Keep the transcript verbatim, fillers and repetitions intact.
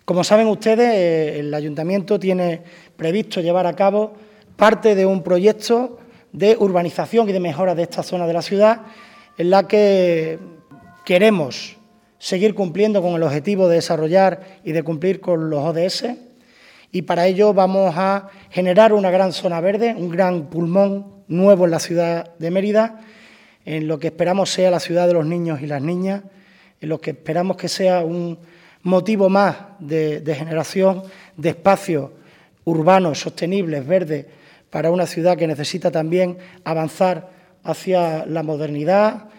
Como saben ustedes, el Ayuntamiento tiene previsto llevar a cabo parte de un proyecto de urbanización y de mejora de esta zona de la ciudad, en la que queremos seguir cumpliendo con el objetivo de desarrollar y de cumplir con los O D S, y para ello vamos a generar una gran zona verde, un gran pulmón nuevo en la ciudad de Mérida, en lo que esperamos sea la ciudad de los niños y las niñas, en lo que esperamos que sea un motivo más de, de generación de espacios urbanos, sostenibles, verdes, para una ciudad que necesita también avanzar hacia la modernidad